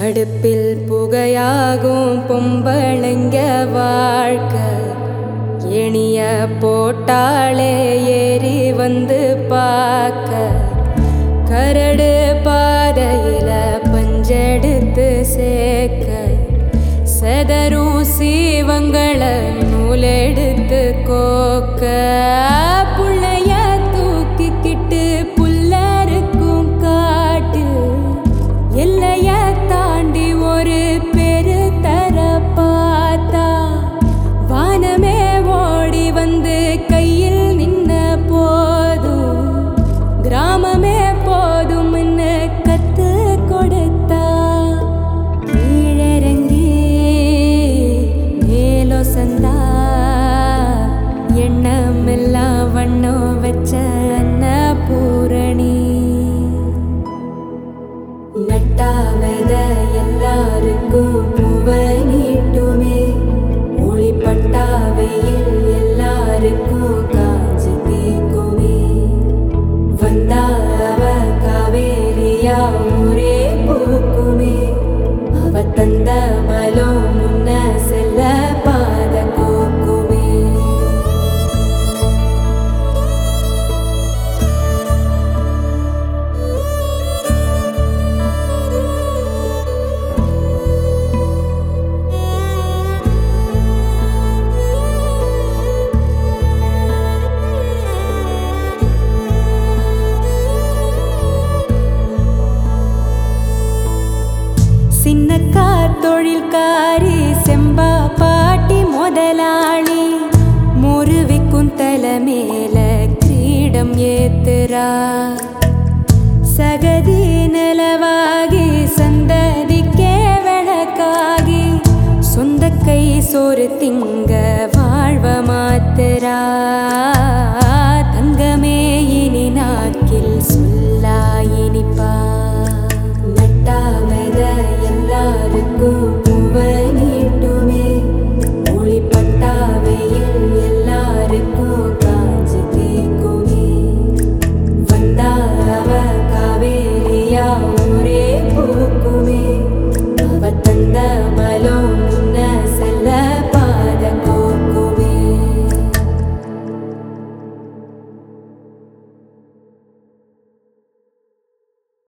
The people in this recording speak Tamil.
அடுப்பில் புகையாகும் பொம்பளைங்க வாழ்க்கை எணிய போட்டாளே ஏறி வந்து பார்க்க கரடு பாதையில பஞ்செடுத்து சேர்க்க செதறும் சீவங்களை நூலெடுத்து கோக்க புள்ளைய தூக்கிக்கிட்டு புல்லருக்கும் காட்டு எல்லைய தாண்டி ஒரு பெரு தர பார்த்தா வானமே ஓடி வந்து கையில் நின்ன போதும் கிராமமே போதும்னு கத்து கொடுத்தா கீழிறங்கி மேலோ சந்தா எண்ணமெல்லாம் வண்ணம் வச்ச அன்னபூரணி நட்டாவத எல்லாருக்கும் பூவ நீட்டுமே ஒளிப்பட்டாவையில் எல்லாருக்கும் காஞ்சு தீக்குமே வந்தா அவ காவேரியா ஊரே பூக்குமே அவ தந்த பலம் முன்ன செல்ல பாத கோக்குமே சின்னக்கா தொழில்காரி செம்பா பாட்டி முதலாளி முருவிக்கும் தலை மேல கிரீடம் ஏத்துறா சகதி நிலவாகி சந்ததிக்கே விளக்காகி சொந்த கை சோறு திங்க